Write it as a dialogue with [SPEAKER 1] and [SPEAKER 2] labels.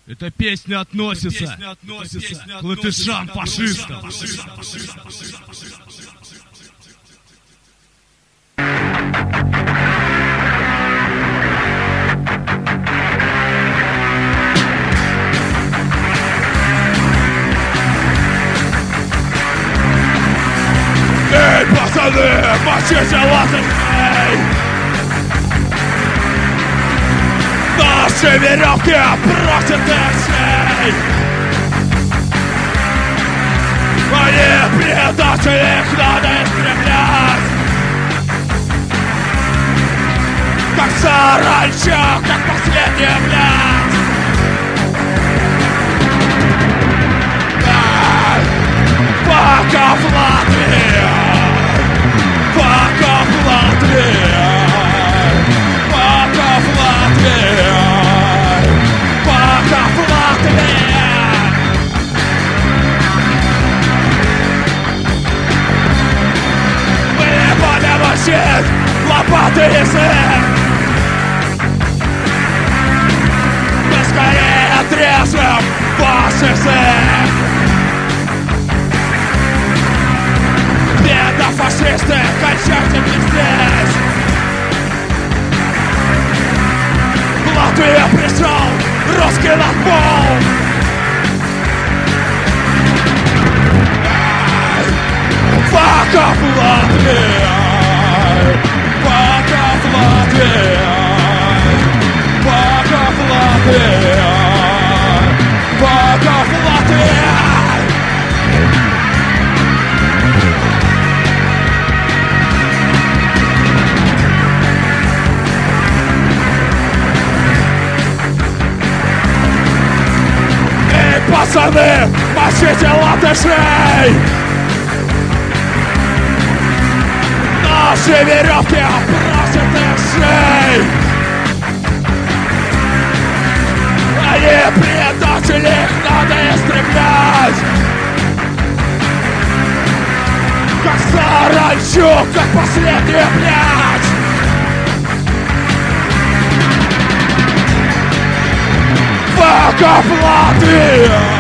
[SPEAKER 1] Эта песня относится к латышам фашистам.
[SPEAKER 2] Эй, пацаны, мочите латышей! Наши веревки просят шей! Они предатели, их надо истреблять! Как саранча, как последняя, блядь! Fuck off Latvia! Fuck off Latvia! Fuck off Latvia! Fuck off Latvia! Мы не будем учить лопаты и язык! Мы скорее отрежем ваш язык! Фашисты, кончайте мне здесь! В Латвию пришел русский надпол! Fuck off Latvia! Fuck off Latvia! Fuck off Latvia! Fuck off Latvia! Пацаны, мочите латышей! Наши веревки просят их шей! Они предатели, их надо истреблять! Как саранчу, как последнюю, блядь! Fuck off Latvia!